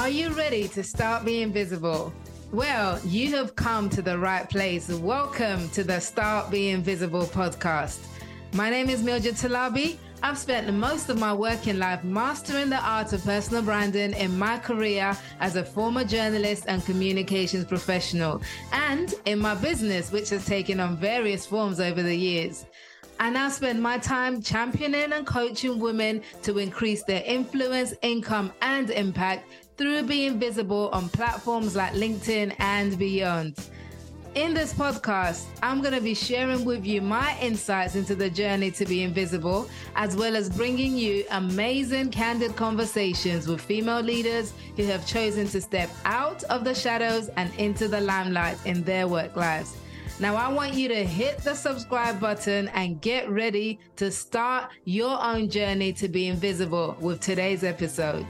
Are you ready to start being visible? Well, you have come to the right place. Welcome to the Start Being Visible podcast. My name is Mildred Talabi. I've spent most of my working life mastering the art of personal branding in my career as a former journalist and communications professional, and in my business, which has taken on various forms over the years. I now spend my time championing and coaching women to increase their influence, income, and impact through being visible on platforms like LinkedIn and beyond. In this podcast, I'm going to be sharing with you my insights into the journey to being visible, as well as bringing you amazing, candid conversations with female leaders who have chosen to step out of the shadows and into the limelight in their work lives. Now, I want you to hit the subscribe button and get ready to start your own journey to being visible with today's episode.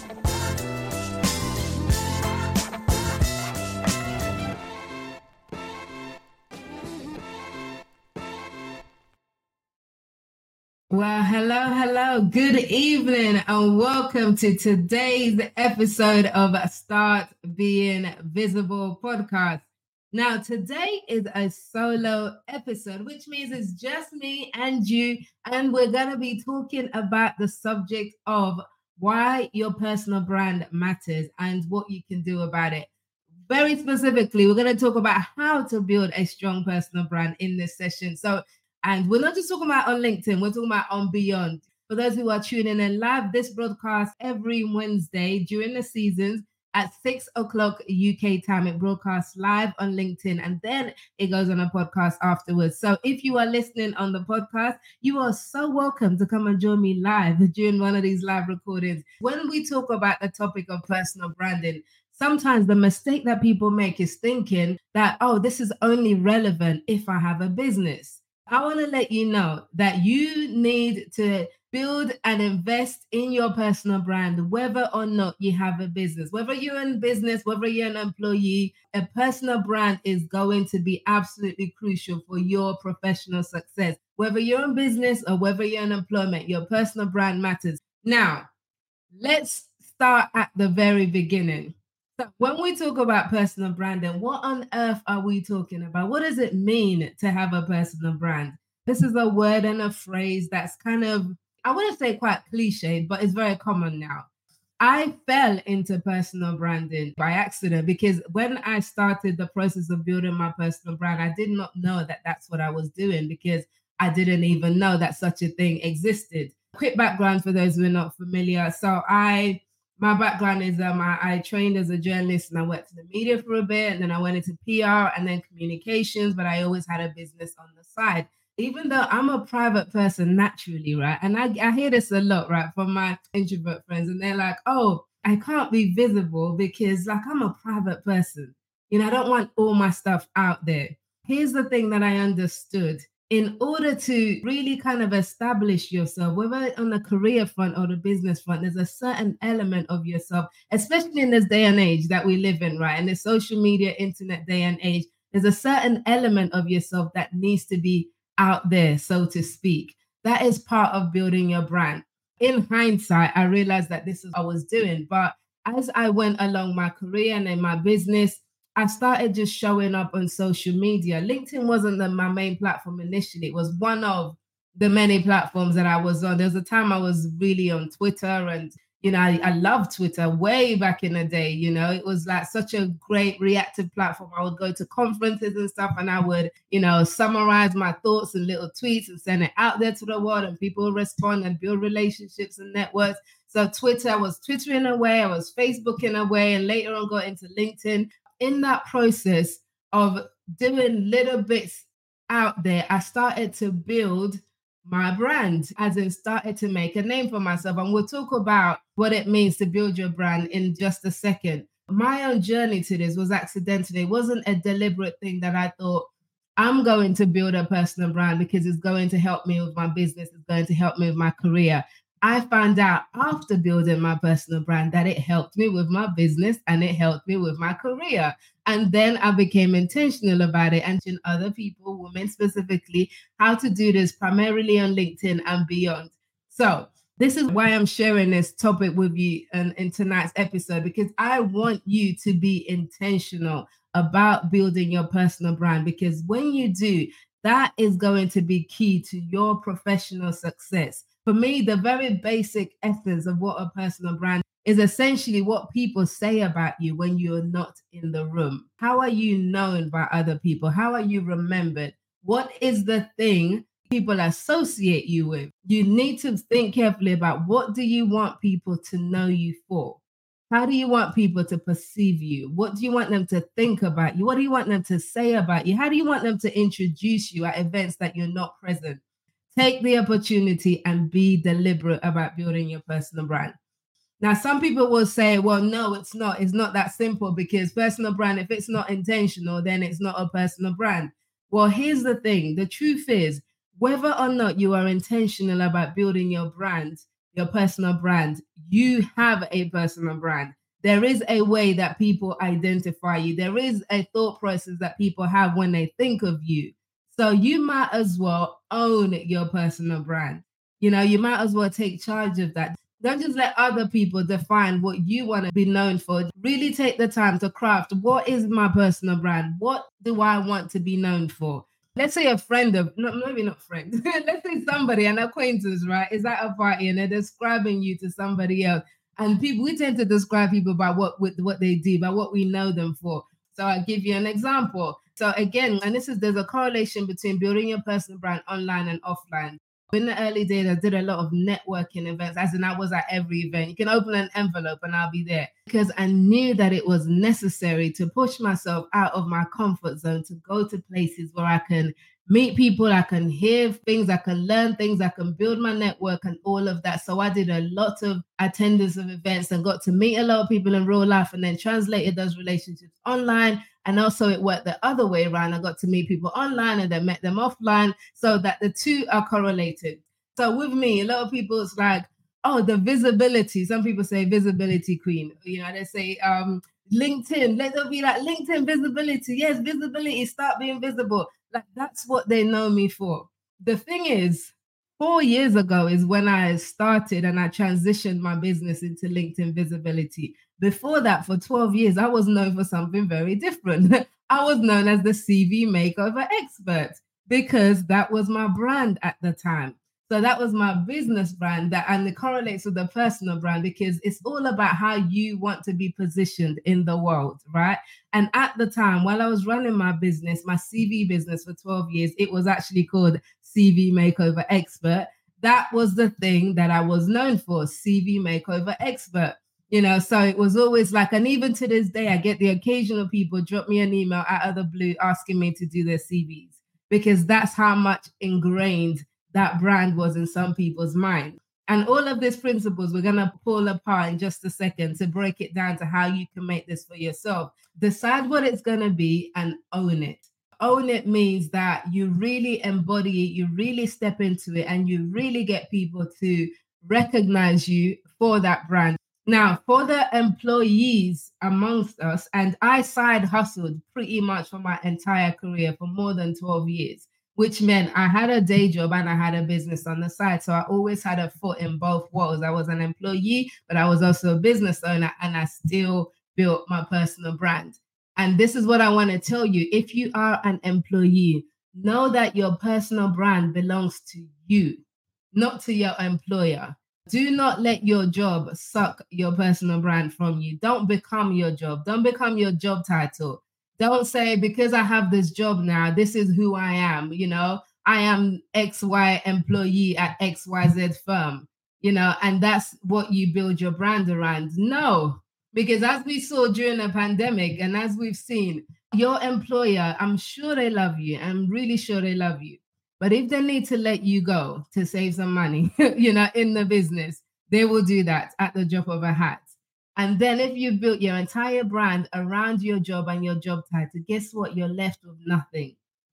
Well, hello. Good evening and welcome to today's episode of Start Being Visible podcast. Now, today is a solo episode, which means it's just me and you, and we're going to be talking about the subject of why your personal brand matters and what you can do about it. Very specifically, we're going to talk about how to build a strong personal brand in this session. And we're not just talking about on LinkedIn, we're talking about on beyond. For those who are tuning in live, this broadcast every Wednesday during the seasons at 6 o'clock UK time. It broadcasts live on LinkedIn and then it goes on a podcast afterwards. So if you are listening on the podcast, you are so welcome to come and join me live during one of these live recordings. When we talk about the topic of personal branding, sometimes the mistake that people make is thinking that, oh, this is only relevant if I have a business. I want to let you know that you need to build and invest in your personal brand, whether or not you have a business. Whether you're in business, whether you're an employee, a personal brand is going to be absolutely crucial for your professional success. Whether you're in business or whether you're in employment, your personal brand matters. Now, let's start at the very beginning. So when we talk about personal branding, what on earth are we talking about? What does it mean to have a personal brand? This is a word and a phrase that's kind of, I wouldn't say quite cliche, but it's very common now. I fell into personal branding by accident because when I started the process of building my personal brand, I did not know that that's what I was doing because I didn't even know that such a thing existed. Quick background for those who are not familiar. My background is I trained as a journalist and I worked in the media for a bit, and then I went into PR and then communications, but I always had a business on the side. Even though I'm a private person naturally, right? And I hear this a lot, right, from my introvert friends, and they're like, oh, I can't be visible because like I'm a private person. You know, I don't want all my stuff out there. Here's the thing that I understood. In order to really kind of establish yourself, whether on the career front or the business front, there's a certain element of yourself, especially in this day and age that we live in, right? In the social media, internet day and age, there's a certain element of yourself that needs to be out there, so to speak. That is part of building your brand. In hindsight, I realized that this is what I was doing. But as I went along my career and in my business, I started just showing up on social media. LinkedIn wasn't my main platform initially. It was one of the many platforms that I was on. There was a time I was really on Twitter, and, you know, I loved Twitter way back in the day. You know, it was like such a great reactive platform. I would go to conferences and stuff and I would, you know, summarize my thoughts and little tweets and send it out there to the world, and people would respond and build relationships and networks. So Twitter, I was Twittering away, I was Facebooking away, and later on got into LinkedIn. In that process of doing little bits out there, I started to build my brand, as in started to make a name for myself. And we'll talk about what it means to build your brand in just a second. My own journey to this was accidental. It wasn't a deliberate thing that I thought, I'm going to build a personal brand because it's going to help me with my business, it's going to help me with my career. I found out after building my personal brand that it helped me with my business and it helped me with my career. And then I became intentional about it and teaching other people, women specifically, how to do this primarily on LinkedIn and beyond. So This is why I'm sharing this topic with you in tonight's episode, because I want you to be intentional about building your personal brand. Because when you do, that is going to be key to your professional success. For me, the very basic essence of what a personal brand is essentially what people say about you when you're not in the room. How are you known by other people? How are you remembered? What is the thing people associate you with? You need to think carefully about, what do you want people to know you for? How do you want people to perceive you? What do you want them to think about you? What do you want them to say about you? How do you want them to introduce you at events that you're not present? Take the opportunity and be deliberate about building your personal brand. Now, some people will say, well, no, it's not. It's not that simple, because personal brand, if it's not intentional, then it's not a personal brand. Well, here's the thing. The truth is, whether or not you are intentional about building your brand, your personal brand, you have a personal brand. There is a way that people identify you. There is a thought process that people have when they think of you. So you might as well own your personal brand. You might as well take charge of that. Don't just let other people define what you want to be known for. Really take the time to craft, what is my personal brand? What do I want to be known for? Let's say a friend of, no, maybe not friend. Let's say somebody, an acquaintance, right, is at a party and they're describing you to somebody else. And we tend to describe people by what they do, by what we know them for. So I'll give you an example. So again, and there's a correlation between building your personal brand online and offline. In the early days, I did a lot of networking events, as in I was at every event. You can open an envelope and I'll be there, because I knew that it was necessary to push myself out of my comfort zone, to go to places where I can meet people, I can hear things, I can learn things, I can build my network and all of that. So I did a lot of attendance of events and got to meet a lot of people in real life, and then translated those relationships online. And also it worked the other way around. I got to meet people online and then met them offline, so that the two are correlated. So with me, a lot of people, it's like, oh, the visibility. Some people say visibility queen. They say LinkedIn. Let them be like LinkedIn visibility. Yes, visibility. Start being visible. Like, that's what they know me for. The thing is, 4 years ago is when I started and I transitioned my business into LinkedIn visibility. Before that, for 12 years, I was known for something very different. I was known as the CV makeover expert, because that was my brand at the time. So that was my business brand, and it correlates with the personal brand, because it's all about how you want to be positioned in the world, right? And at the time, while I was running my business, my CV business for 12 years, it was actually called CV Makeover Expert. That was the thing that I was known for, CV Makeover Expert. So it was always like, and even to this day, I get the occasional people drop me an email out of the blue asking me to do their CVs, because that's how much ingrained that brand was in some people's mind. And all of these principles we're going to pull apart in just a second to break it down to how you can make this for yourself. Decide what it's going to be and own it. Own it means that you really embody it, you really step into it, and you really get people to recognize you for that brand. Now, for the employees amongst us, and I side hustled pretty much for my entire career for more than 12 years, which meant I had a day job and I had a business on the side. So I always had a foot in both worlds. I was an employee, but I was also a business owner, and I still built my personal brand. And this is what I want to tell you. If you are an employee, know that your personal brand belongs to you, not to your employer. Do not let your job suck your personal brand from you. Don't become your job. Don't become your job title. Don't say, because I have this job now, this is who I am. I am XY employee at XYZ firm, and that's what you build your brand around. No, because as we saw during the pandemic, and as we've seen, your employer, I'm sure they love you. I'm really sure they love you. But if they need to let you go to save some money, in the business, they will do that at the drop of a hat. And then if you built your entire brand around your job and your job title, guess what? You're left with nothing.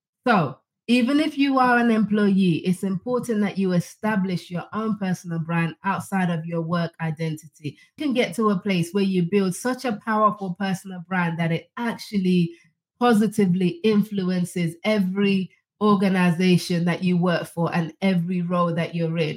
So even if you are an employee, it's important that you establish your own personal brand outside of your work identity. You can get to a place where you build such a powerful personal brand that it actually positively influences every organization that you work for and every role that you're in.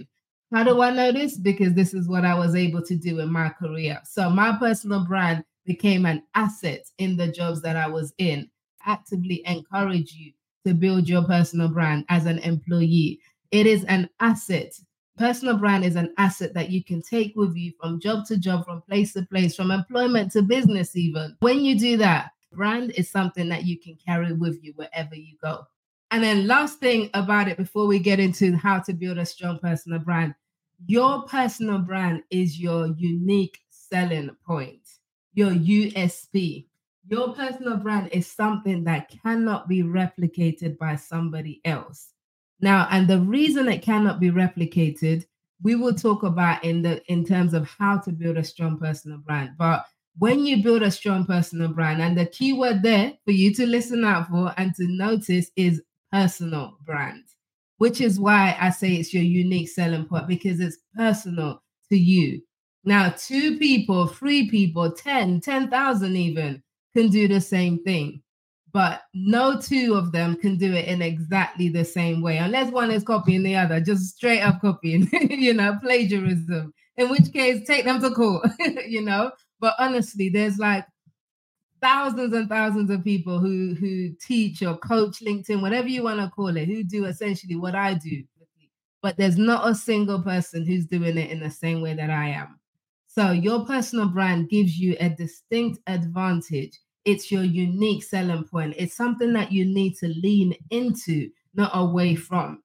How do I know this? Because this is what I was able to do in my career. So my personal brand became an asset in the jobs that I was in. Actively encourage you to build your personal brand as an employee. It is an asset. Personal brand is an asset that you can take with you from job to job, from place to place, from employment to business, even. When you do that, brand is something that you can carry with you wherever you go. And then, last thing about it before we get into how to build a strong personal brand, your personal brand is your unique selling point, your USP. Your personal brand is something that cannot be replicated by somebody else. Now, and the reason it cannot be replicated, we will talk about in terms of how to build a strong personal brand. But when you build a strong personal brand, and the key word there for you to listen out for and to notice is personal brand, which is why I say it's your unique selling point, because it's personal to you. Now, 2 people, 3 people, 10,000 even can do the same thing, but no two of them can do it in exactly the same way, unless one is copying the other, just straight up copying, plagiarism, in which case take them to court, But honestly, there's like thousands and thousands of people who teach or coach LinkedIn, whatever you want to call it, who do essentially what I do. But there's not a single person who's doing it in the same way that I am. So your personal brand gives you a distinct advantage. It's your unique selling point. It's something that you need to lean into, not away from.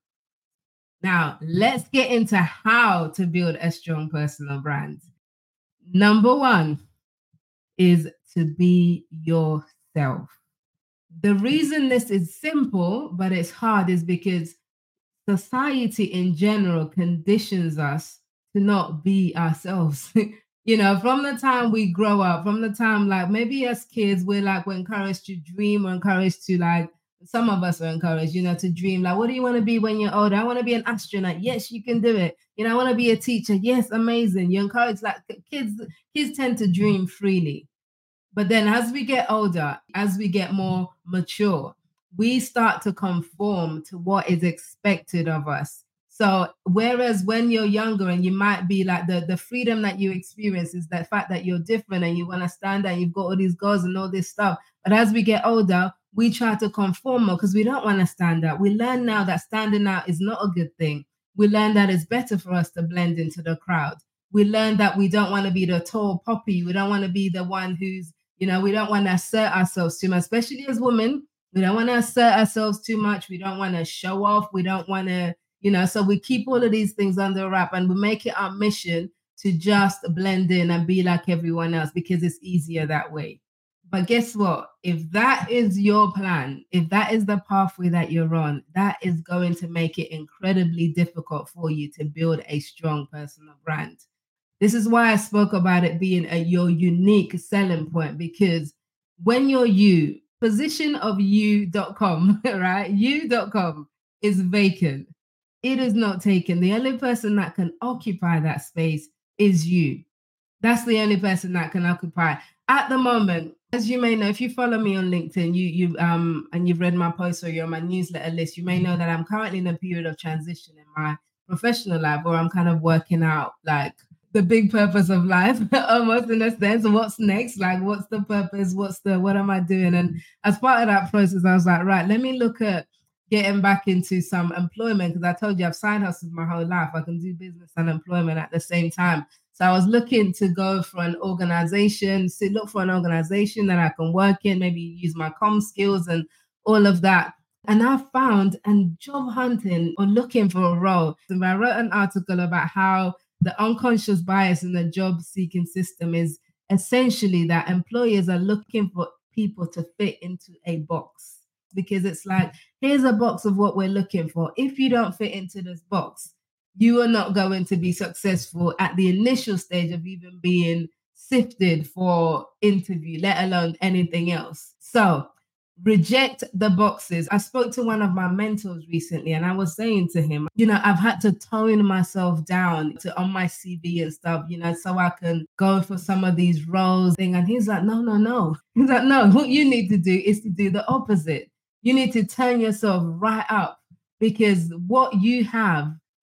Now, let's get into how to build a strong personal brand. Number one is to be yourself. The reason this is simple, but it's hard, is because society in general conditions us to not be ourselves. From the time we grow up, from the time, like, maybe as kids, we're encouraged to dream, or encouraged to, like, some of us are encouraged, to dream. Like, what do you want to be when you're older? I want to be an astronaut. Yes, you can do it. I want to be a teacher. Yes, amazing. You're encouraged. Like, kids tend to dream freely. But then as we get older, as we get more mature, we start to conform to what is expected of us. So whereas when you're younger and you might be like, the freedom that you experience is the fact that you're different and you want to stand out, you've got all these goals and all this stuff. But as we get older, we try to conform more because we don't want to stand out. We learn now that standing out is not a good thing. We learn that it's better for us to blend into the crowd. We learn that we don't want to be the tall poppy. We don't want to be the one who's, we don't want to assert ourselves too much, especially as women. We don't want to assert ourselves too much. We don't want to show off. We don't want to, so we keep all of these things under wrap, and we make it our mission to just blend in and be like everyone else because it's easier that way. But guess what? If that is your plan, if that is the pathway that you're on, that is going to make it incredibly difficult for you to build a strong personal brand. This is why I spoke about it being your unique selling point, because when you're you, positionofyou.com, right? You.com is vacant. It is not taken. The only person that can occupy that space is you. That's the only person that can occupy. At the moment, as you may know, if you follow me on LinkedIn, and you've read my posts or you're on my newsletter list, you may know that I'm currently in a period of transition in my professional life where I'm kind of working out, like, the big purpose of life, almost, in a sense. What's next? Like, what's the purpose? What am I doing? And as part of that process, I was like, right, let me look at getting back into some employment, because I told you I've side hustled my whole life. I can do business and employment at the same time. So I was looking to go for an organization, look for an organization that I can work in, maybe use my comm skills and all of that. And I found, and job hunting or looking for a role. And I wrote an article about how the unconscious bias in the job seeking system is essentially that employers are looking for people to fit into a box, because it's like, here's a box of what we're looking for. If you don't fit into this box, you are not going to be successful at the initial stage of even being sifted for interview, let alone anything else. So reject the boxes. I spoke to one of my mentors recently, and I was saying to him, I've had to tone myself down on my CV and stuff, so I can go for some of these roles. And he's like, no. He's like, no, what you need to do is to do the opposite. You need to turn yourself right up, because what you have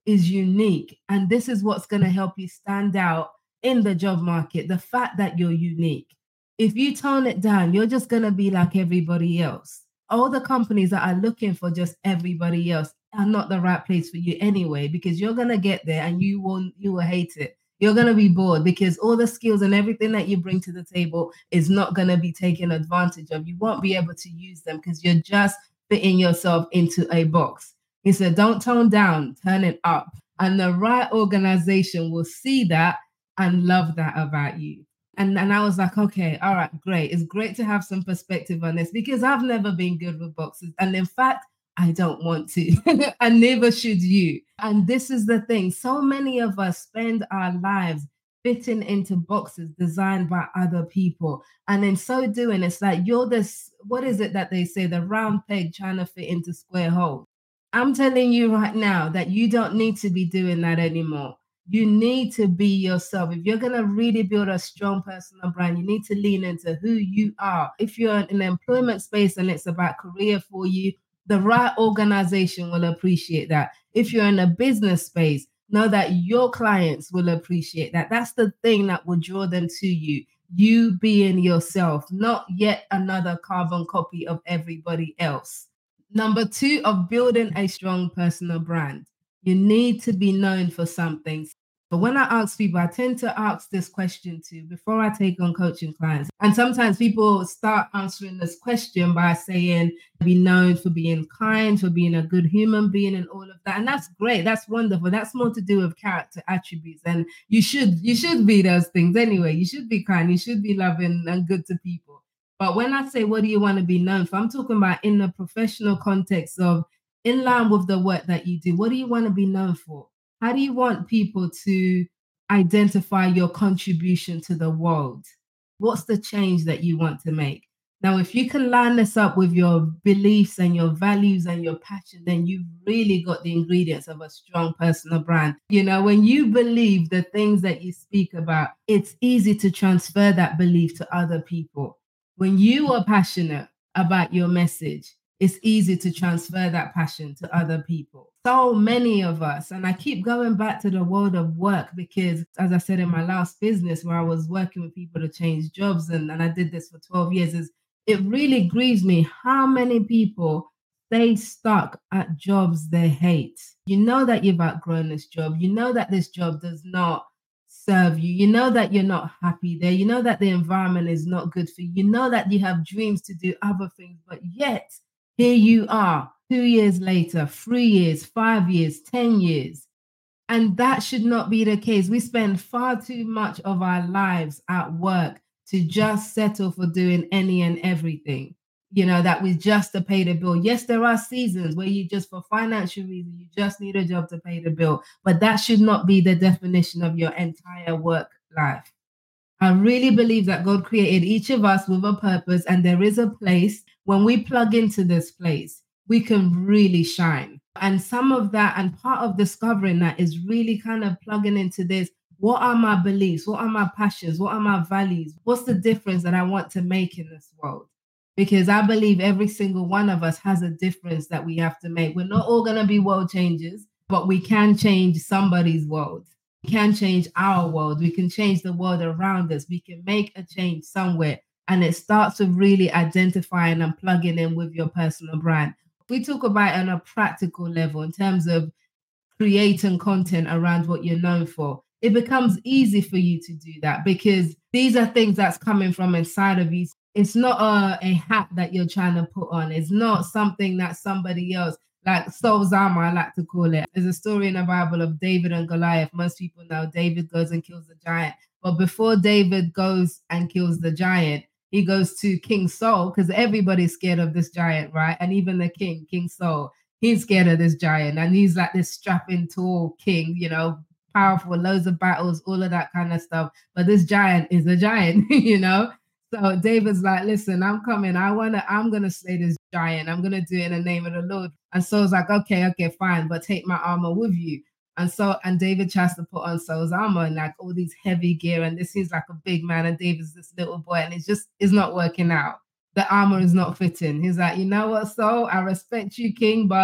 is unique. And this is what's going to help you stand out in the job market. The fact that you're unique. If you tone it down, you're just going to be like everybody else. All the companies that are looking for just everybody else are not the right place for you anyway, because you're going to get there and you will hate it. You're going to be bored because all the skills and everything that you bring to the table is not going to be taken advantage of. You won't be able to use them because you're just fitting yourself into a box. He said, don't tone down, turn it up. And the right organization will see that and love that about you. And I was like, okay, all right, great. It's great to have some perspective on this because I've never been good with boxes. And in fact, I don't want to, and neither should you. And this is the thing. So many of us spend our lives fitting into boxes designed by other people. And in so doing, it's like you're this, what is it that they say, the round peg trying to fit into square hole. I'm telling you right now that you don't need to be doing that anymore. You need to be yourself. If you're going to really build a strong personal brand, you need to lean into who you are. If you're in an employment space and it's about career for you, the right organization will appreciate that. If you're in a business space, know that your clients will appreciate that. That's the thing that will draw them to you. You being yourself, not yet another carbon copy of everybody else. Number 2 of building a strong personal brand. You need to be known for something. But when I ask people, I tend to ask this question too before I take on coaching clients. And sometimes people start answering this question by saying, be known for being kind, for being a good human being and all of that. And that's great. That's wonderful. That's more to do with character attributes. And you should be those things anyway. You should be kind. You should be loving and good to people. But when I say, what do you want to be known for? I'm talking about in the professional context of in line with the work that you do. What do you want to be known for? How do you want people to identify your contribution to the world? What's the change that you want to make? Now, if you can line this up with your beliefs and your values and your passion, then you've really got the ingredients of a strong personal brand. You know, when you believe the things that you speak about, it's easy to transfer that belief to other people. When you are passionate about your message, it's easy to transfer that passion to other people. So many of us, and I keep going back to the world of work because, as I said in my last business where I was working with people to change jobs, and I did this for 12 years, is it really grieves me how many people stay stuck at jobs they hate. You know that you've outgrown this job. You know that this job does not serve you. You know that you're not happy there. You know that the environment is not good for you. You know that you have dreams to do other things, but yet here you are 2 years later, 3 years, 5 years, 10 years. And that should not be the case. We spend far too much of our lives at work to just settle for doing any and everything, you know, that we just to pay the bill. Yes, there are seasons where you just, for financial reasons, you just need a job to pay the bill. But that should not be the definition of your entire work life. I really believe that God created each of us with a purpose, and there is a place. When we plug into this place, we can really shine. And some of that, and part of discovering that, is really kind of plugging into this. What are my beliefs? What are my passions? What are my values? What's the difference that I want to make in this world? Because I believe every single one of us has a difference that we have to make. We're not all going to be world changers, but we can change somebody's world. We can change our world. We can change the world around us. We can make a change somewhere. And it starts with really identifying and plugging in with your personal brand. We talk about it on a practical level in terms of creating content around what you're known for. It becomes easy for you to do that because these are things that's coming from inside of you. It's not a hat that you're trying to put on. It's not something that somebody else, like soul's armor, I like to call it. There's a story in the Bible of David and Goliath. Most people know David goes and kills the giant. But before David goes and kills the giant, he goes to King Saul, because everybody's scared of this giant, right? And even the king, King Saul, he's scared of this giant. And he's like this strapping, tall king, you know, powerful, loads of battles, all of that kind of stuff. But this giant is a giant, you know? So David's like, listen, I'm coming. I'm going to slay this giant. I'm going to do it in the name of the Lord. And Saul's like, okay, fine, but take my armor with you. And David tries to put on Saul's armor and like all these heavy gear. And this seems like a big man. And David's this little boy. And it's not working out. The armor is not fitting. He's like, you know what, Saul, I respect you, King, but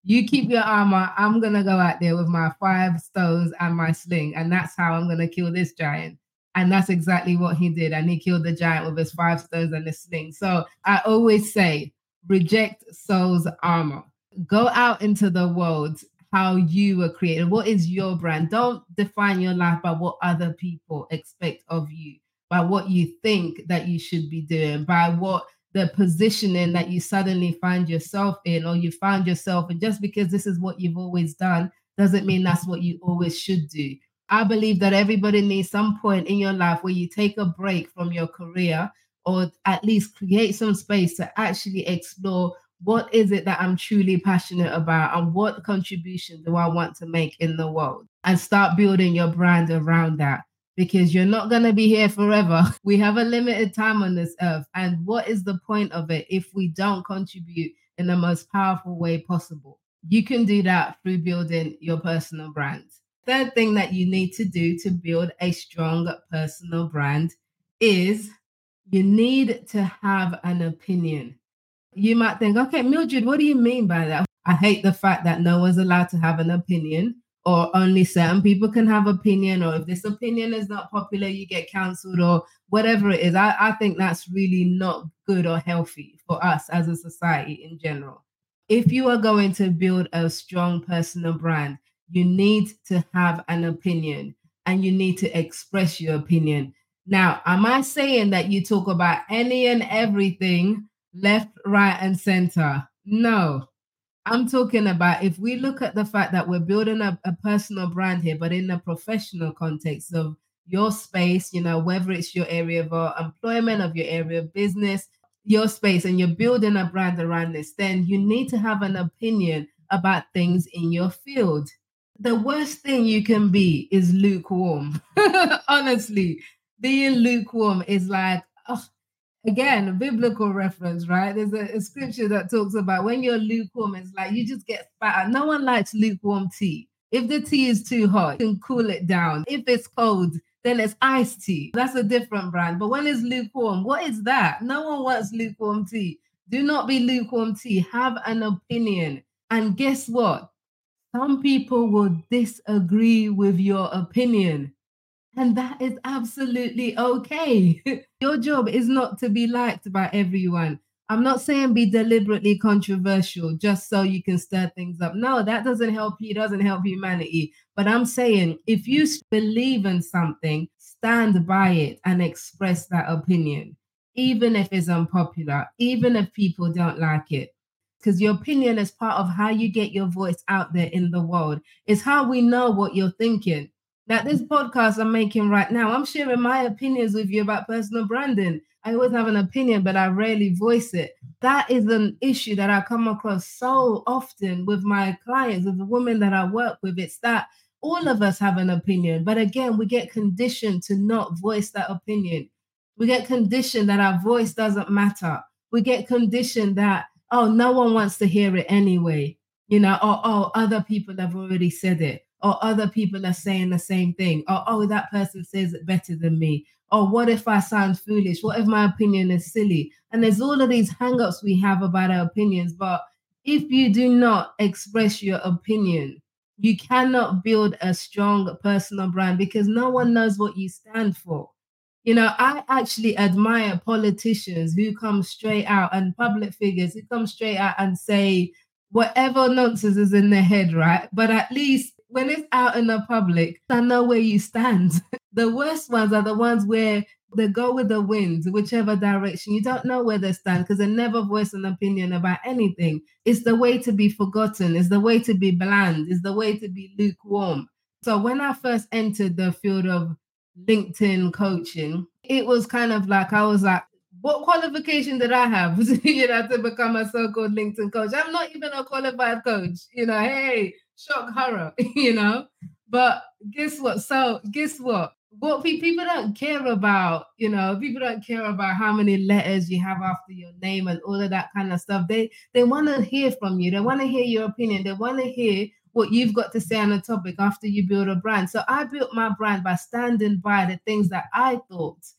You keep your armor. I'm going to go out there with my 5 stones and my sling. And that's how I'm going to kill this giant. And that's exactly what he did. And he killed the giant with his 5 stones and his sling. So I always say, reject Saul's armor. Go out into the world how you were created. What is your brand? Don't define your life by what other people expect of you, by what you think that you should be doing, by what the positioning that you suddenly find yourself in, or you found yourself. And just because this is what you've always done doesn't mean that's what you always should do. I believe that everybody needs some point in your life where you take a break from your career, or at least create some space to actually explore what is it that I'm truly passionate about and what contribution do I want to make in the world, and start building your brand around that, because you're not going to be here forever. We have a limited time on this earth. And what is the point of it if we don't contribute in the most powerful way possible? You can do that through building your personal brand. Third thing that you need to do to build a strong personal brand is you need to have an opinion. You might think, okay, Mildred, what do you mean by that? I hate the fact that no one's allowed to have an opinion, or only certain people can have opinion, or if this opinion is not popular, you get cancelled, or whatever it is. I think that's really not good or healthy for us as a society in general. If you are going to build a strong personal brand, you need to have an opinion and you need to express your opinion. Now, am I saying that you talk about any and everything left, right, and center? No. I'm talking about, if we look at the fact that we're building a personal brand here, but in a professional context of your space, whether it's your area of employment, of your area of business, your space, and you're building a brand around this, then you need to have an opinion about things in your field. The worst thing you can be is lukewarm. Honestly, being lukewarm is like, oh, again, a biblical reference, right? There's a scripture that talks about when you're lukewarm, it's like you just get spat out. No one likes lukewarm tea. If the tea is too hot, you can cool it down. If it's cold, then it's iced tea. That's a different brand. But when it's lukewarm, what is that? No one wants lukewarm tea. Do not be lukewarm tea. Have an opinion. And guess what? Some people will disagree with your opinion. And that is absolutely okay. Your job is not to be liked by everyone. I'm not saying be deliberately controversial just so you can stir things up. No, that doesn't help you, doesn't help humanity. But I'm saying if you believe in something, stand by it and express that opinion, even if it's unpopular, even if people don't like it. Because your opinion is part of how you get your voice out there in the world. It's how we know what you're thinking. Now, this podcast I'm making right now, I'm sharing my opinions with you about personal branding. I always have an opinion, but I rarely voice it. That is an issue that I come across so often with my clients, with the women that I work with. It's that all of us have an opinion, but again, we get conditioned to not voice that opinion. We get conditioned that our voice doesn't matter. We get conditioned that, oh, no one wants to hear it anyway, or oh, other people have already said it, or other people are saying the same thing, or oh, that person says it better than me, or what if I sound foolish? What if my opinion is silly? And there's all of these hang-ups we have about our opinions. But if you do not express your opinion, you cannot build a strong personal brand, because no one knows what you stand for. I actually admire politicians who come straight out, and public figures who come straight out and say whatever nonsense is in their head, right? But at least when it's out in the public, I know where you stand. The worst ones are the ones where they go with the wind, whichever direction. You don't know where they stand because they never voice an opinion about anything. It's the way to be forgotten. It's the way to be bland. It's the way to be lukewarm. So when I first entered the field of LinkedIn coaching, it was kind of like, I was like, what qualification did I have to become a so-called LinkedIn coach? I'm not even a qualified coach, hey, shock horror, But guess what? What people don't care about, people don't care about how many letters you have after your name and all of that kind of stuff. They want to hear from you. They want to hear your opinion. They want to hear what you've got to say on a topic after you build a brand. So I built my brand by standing by the things that I thought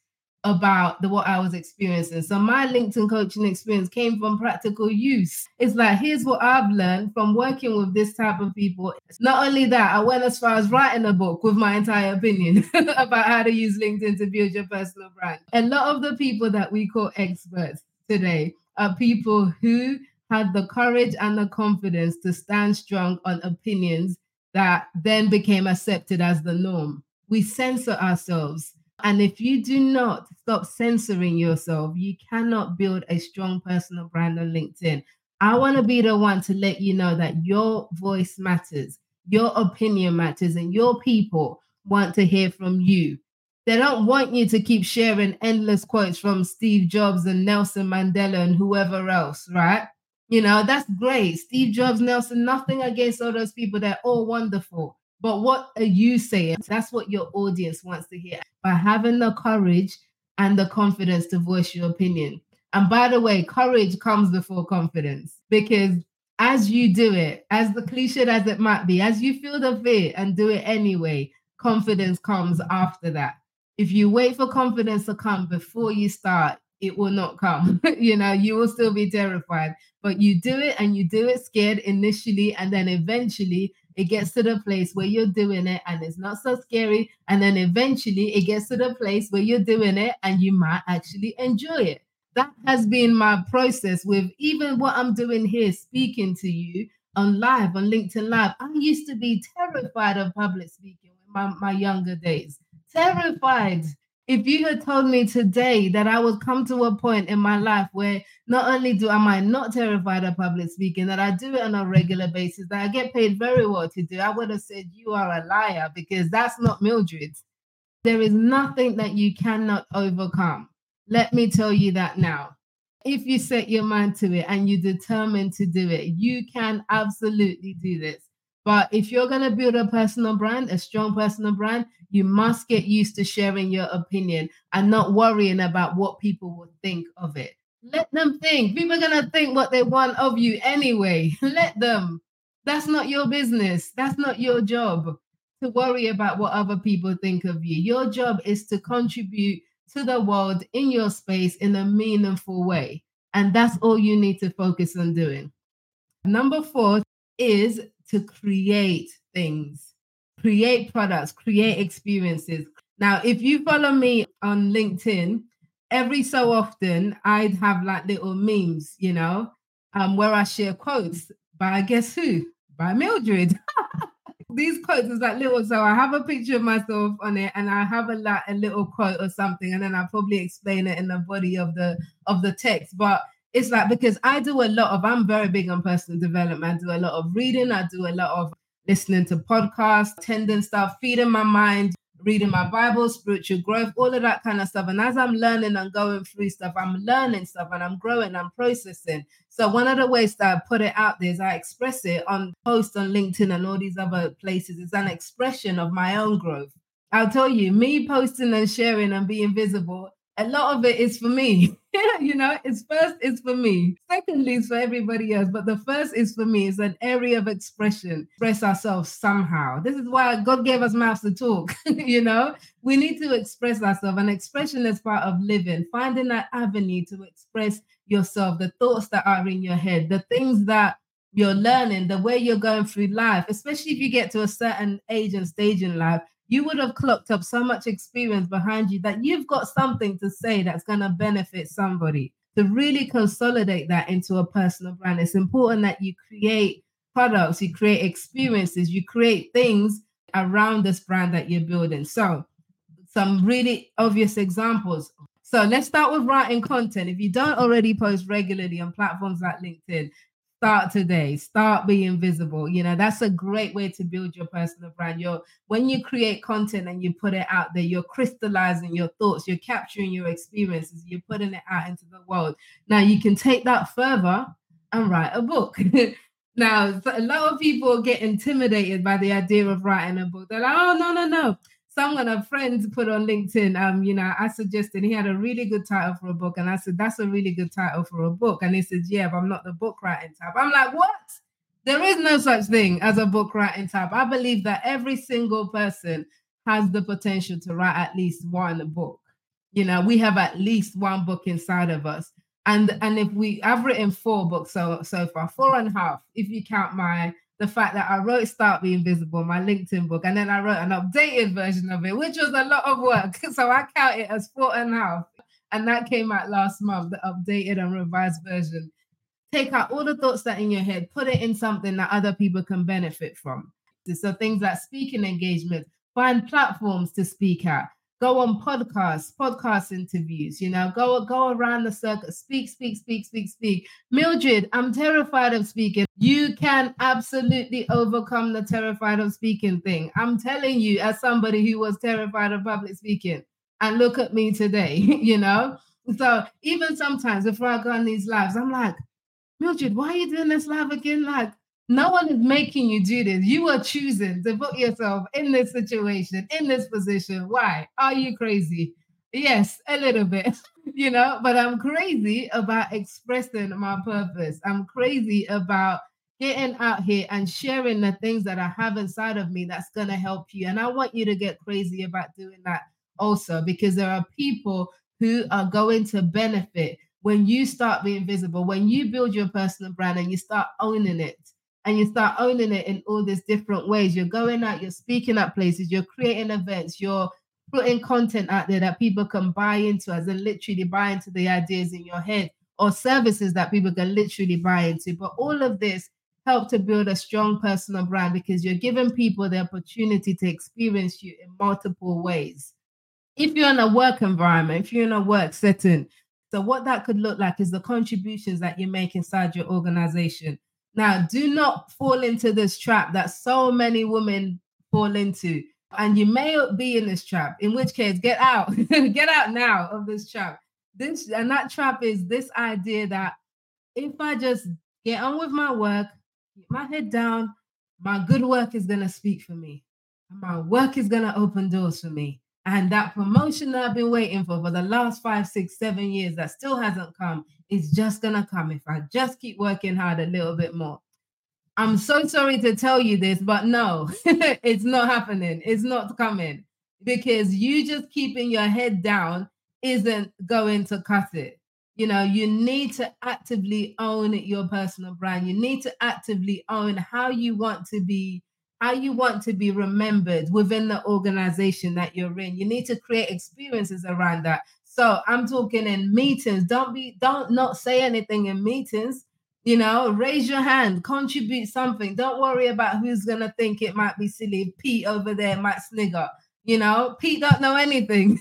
about what I was experiencing. So my LinkedIn coaching experience came from practical use. It's like, here's what I've learned from working with this type of people. Not only that, I went as far as writing a book with my entire opinion about how to use LinkedIn to build your personal brand. A lot of the people that we call experts today are people who had the courage and the confidence to stand strong on opinions that then became accepted as the norm. We censor ourselves. And if you do not stop censoring yourself, you cannot build a strong personal brand on LinkedIn. I want to be the one to let you know that your voice matters, your opinion matters, and your people want to hear from you. They don't want you to keep sharing endless quotes from Steve Jobs and Nelson Mandela and whoever else, right? You know, that's great. Steve Jobs, Nelson, nothing against all those people. They're all wonderful. But what are you saying? That's what your audience wants to hear. By having the courage and the confidence to voice your opinion. And by the way, courage comes before confidence, because as you do it, as the cliche as it might be, as you feel the fear and do it anyway, confidence comes after that. If you wait for confidence to come before you start, it will not come. You know, you will still be terrified, but you do it, and you do it scared initially, and then eventually it gets to the place where you're doing it and it's not so scary. And then eventually it gets to the place where you're doing it and you might actually enjoy it. That has been my process with even what I'm doing here, speaking to you on live, on LinkedIn Live. I used to be terrified of public speaking in my younger days. Terrified. If you had told me today that I would come to a point in my life where not only am I not terrified of public speaking, that I do it on a regular basis, that I get paid very well to do, I would have said you are a liar, because that's not Mildred. There is nothing that you cannot overcome. Let me tell you that now. If you set your mind to it and you're determined to do it, you can absolutely do this. But if you're going to build a personal brand, a strong personal brand, you must get used to sharing your opinion and not worrying about what people will think of it. Let them think. People are going to think what they want of you anyway. Let them. That's not your business. That's not your job to worry about what other people think of you. Your job is to contribute to the world in your space in a meaningful way. And that's all you need to focus on doing. Number 4 is to create things, create products, create experiences. Now, if you follow me on LinkedIn, every so often I'd have like little memes, you know, where I share quotes by guess who? By Mildred. These quotes is like little, so I have a picture of myself on it, and I have a little quote or something, and then I'll probably explain it in the body of the text. But it's like, because I'm very big on personal development. I do a lot of reading. I do a lot of listening to podcasts, attending stuff, feeding my mind, reading my Bible, spiritual growth, all of that kind of stuff. And as I'm learning and going through stuff, I'm learning stuff and I'm growing, I'm processing. So one of the ways that I put it out there is I express it on posts on LinkedIn and all these other places. It's an expression of my own growth. I'll tell you, me posting and sharing and being visible, a lot of it is for me. You know, it's for me. Secondly, it's for everybody else. But the first is for me. It's an area of expression. Express ourselves somehow. This is why God gave us mouths to talk. You know, we need to express ourselves. And expression is part of living. Finding that avenue to express yourself, the thoughts that are in your head, the things that you're learning, the way you're going through life, especially if you get to a certain age and stage in life. You would have clocked up so much experience behind you that you've got something to say that's going to benefit somebody. To really consolidate that into a personal brand, it's important that you create products, you create experiences, you create things around this brand that you're building. So some really obvious examples. So let's start with writing content. If you don't already post regularly on platforms like LinkedIn, start today. Start being visible. You know, that's a great way to build your personal brand. When you create content and you put it out there, you're crystallizing your thoughts, you're capturing your experiences, you're putting it out into the world. Now you can take that further and write a book. Now, a lot of people get intimidated by the idea of writing a book. They're like, oh, no. Someone, a friend, put on LinkedIn, you know, I suggested, he had a really good title for a book. And I said, that's a really good title for a book. And he said, yeah, but I'm not the book writing type. I'm like, what? There is no such thing as a book writing type. I believe that every single person has the potential to write at least one book. We have at least one book inside of us. And I've written 4 books so far, 4.5, if you count the fact that I wrote Start Being Visible, my LinkedIn book, and then I wrote an updated version of it, which was a lot of work. So I count it as 4.5. And that came out last month, the updated and revised version. Take out all the thoughts that are in your head, put it in something that other people can benefit from. So things like speaking engagements, find platforms to speak at, go on podcast interviews, go around the circuit, speak. Mildred, I'm terrified of speaking. You can absolutely overcome the terrified of speaking thing. I'm telling you, as somebody who was terrified of public speaking, and look at me today, So even sometimes before I go on these lives, I'm like, Mildred, why are you doing this live again? Like, no one is making you do this. You are choosing to put yourself in this situation, in this position. Why? Are you crazy? Yes, a little bit, but I'm crazy about expressing my purpose. I'm crazy about getting out here and sharing the things that I have inside of me that's going to help you. And I want you to get crazy about doing that also, because there are people who are going to benefit when you start being visible, when you build your personal brand and you start owning it. And you start owning it in all these different ways. You're going out, you're speaking at places, you're creating events, you're putting content out there that people can buy into, as in literally buy into the ideas in your head, or services that people can literally buy into. But all of this help to build a strong personal brand, because you're giving people the opportunity to experience you in multiple ways. If you're in a work environment, if you're in a work setting, so what that could look like is the contributions that you make inside your organization. Now, do not fall into this trap that so many women fall into. And you may be in this trap, in which case, get out. Get out now of this trap. That trap is this idea that if I just get on with my work, keep my head down, my good work is going to speak for me. My work is going to open doors for me. And that promotion that I've been waiting for the last 5, 6, 7 years that still hasn't come is just going to come if I just keep working hard a little bit more. I'm so sorry to tell you this, but no, it's not happening. It's not coming, because you just keeping your head down isn't going to cut it. You need to actively own your personal brand. You need to actively own how you want to be remembered within the organization that you're in. You need to create experiences around that. So I'm talking in meetings. Don't not say anything in meetings. Raise your hand, contribute something. Don't worry about who's going to think it might be silly. Pete over there might snigger. Pete don't know anything.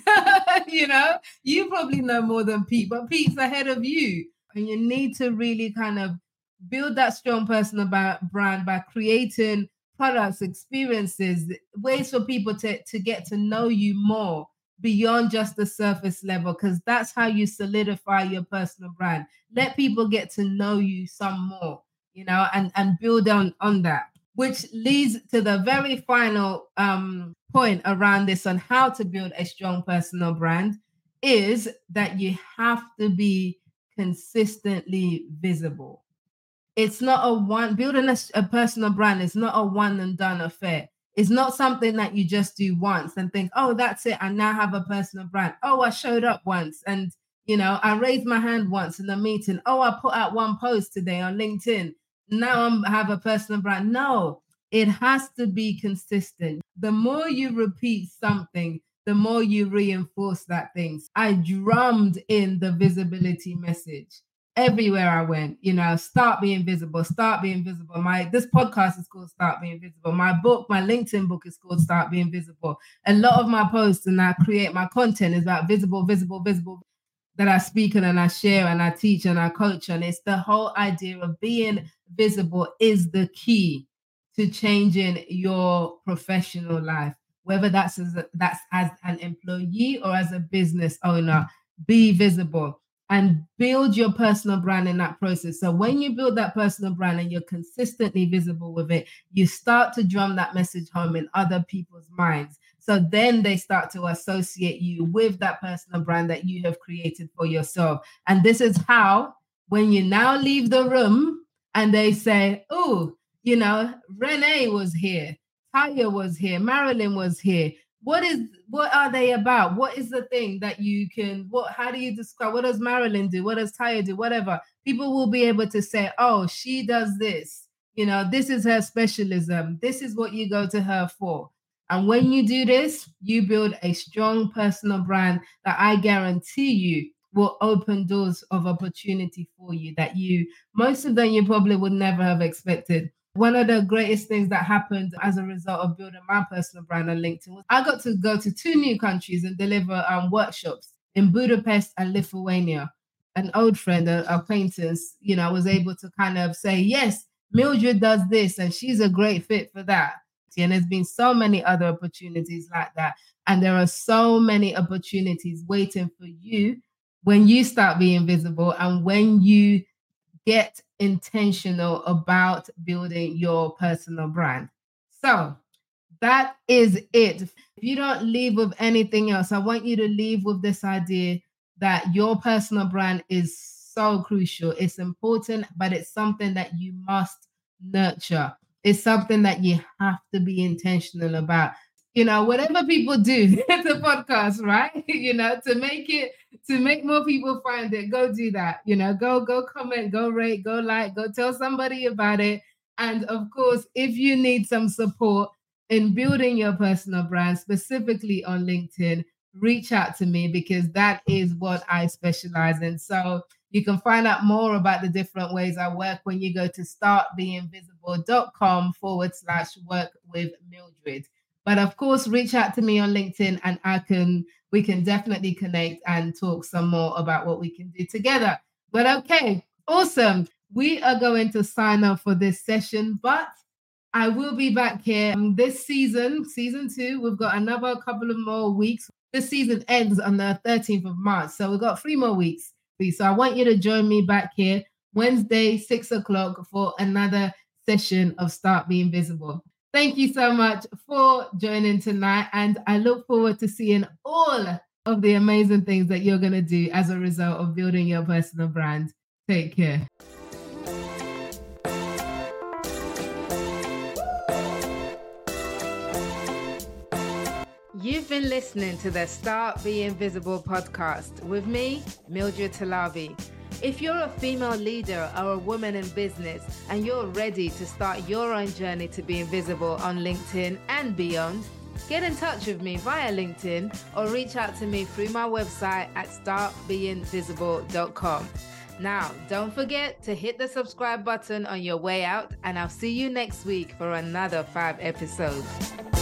You probably know more than Pete, but Pete's ahead of you. And you need to really kind of build that strong personal brand by creating products, experiences, ways for people to get to know you more beyond just the surface level, because that's how you solidify your personal brand. Let people get to know you some more, and build on that, which leads to the very final point around this on how to build a strong personal brand, is that you have to be consistently visible. It's not building a personal brand is not a one and done affair. It's not something that you just do once and think, oh, that's it, I now have a personal brand. Oh, I showed up once and, I raised my hand once in a meeting. Oh, I put out one post today on LinkedIn. Now I have a personal brand. No, it has to be consistent. The more you repeat something, the more you reinforce that thing. I drummed in the visibility message everywhere I went, start being visible, start being visible. This podcast is called Start Being Visible. My LinkedIn book is called Start Being Visible. A lot of my posts and I create my content is about visible, that I speak on and I share and I teach and I coach on. It's the whole idea of being visible is the key to changing your professional life, whether that's as an employee or as a business owner. Be visible and build your personal brand in that process. So when you build that personal brand and you're consistently visible with it, you start to drum that message home in other people's minds. So then they start to associate you with that personal brand that you have created for yourself. And this is how, when you now leave the room and they say, oh, Renee was here, Taya was here, Marilyn was here, what are they about? What is the thing that you can, how do you describe, what does Marilyn do? What does Taya do? Whatever. People will be able to say, oh, she does this. This is her specialism. This is what you go to her for. And when you do this, you build a strong personal brand that I guarantee you will open doors of opportunity for you that most of them you probably would never have expected. One of the greatest things that happened as a result of building my personal brand on LinkedIn was I got to go to 2 new countries and deliver workshops in Budapest and Lithuania. An old friend, an acquaintance, was able to kind of say, yes, Mildred does this and she's a great fit for that. And there's been so many other opportunities like that. And there are so many opportunities waiting for you when you start being visible and when you get intentional about building your personal brand. So that is it. If you don't leave with anything else, I want you to leave with this idea that your personal brand is so crucial. It's important, but it's something that you must nurture. It's something that you have to be intentional about. Whatever people do, the podcast, right? To make more people find it, go do that. Go comment, go rate, go like, go tell somebody about it. And of course, if you need some support in building your personal brand, specifically on LinkedIn, reach out to me because that is what I specialize in. So you can find out more about the different ways I work when you go to startbeinvisible.com/work with Mildred. But of course, reach out to me on LinkedIn and we can definitely connect and talk some more about what we can do together. But okay, awesome. We are going to sign off for this session, but I will be back here this season 2. We've got another couple of more weeks. This season ends on the 13th of March. So we've got 3 more weeks. So I want you to join me back here Wednesday, 6 o'clock for another session of Start Being Visible. Thank you so much for joining tonight. And I look forward to seeing all of the amazing things that you're going to do as a result of building your personal brand. Take care. You've been listening to the Start Being Visible podcast with me, Mildred Talabi. If you're a female leader or a woman in business and you're ready to start your own journey to being visible on LinkedIn and beyond, get in touch with me via LinkedIn or reach out to me through my website at startbeinvisible.com. Now, don't forget to hit the subscribe button on your way out, and I'll see you next week for another 5 episodes.